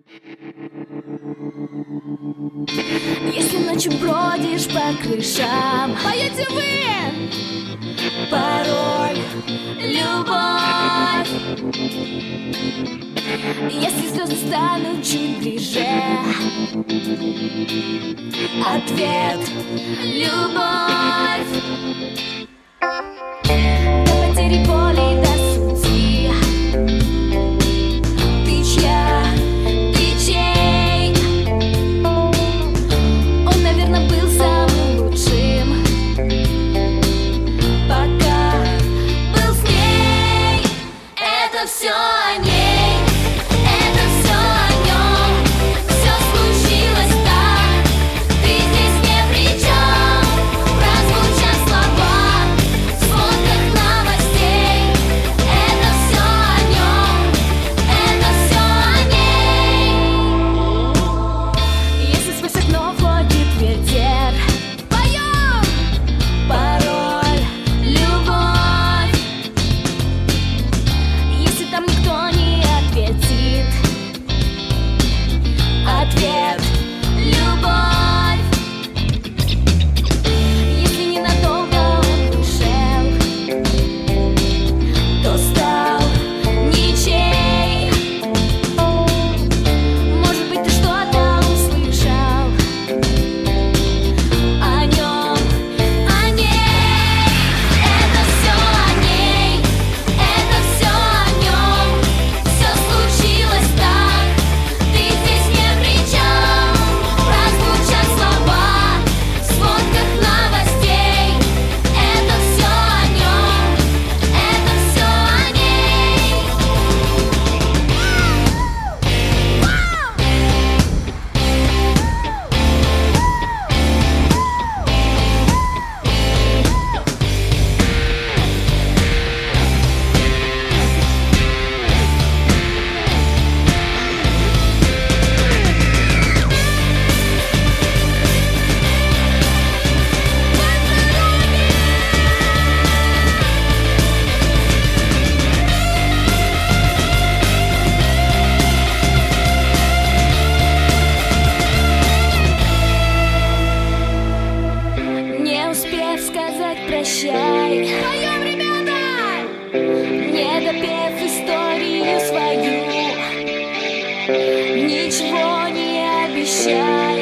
Если ночью бродишь по крышам, поете вы пароль «Любовь». Если слезы станут чуть ближе, ответ «Любовь». До потери боли, до сути. Ты чья? Ты чей? Он, наверное, был самым лучшим, пока был с ней. Это все о ней. Прощай, поем, ребята! Не допев историю свою, ничего не обещай.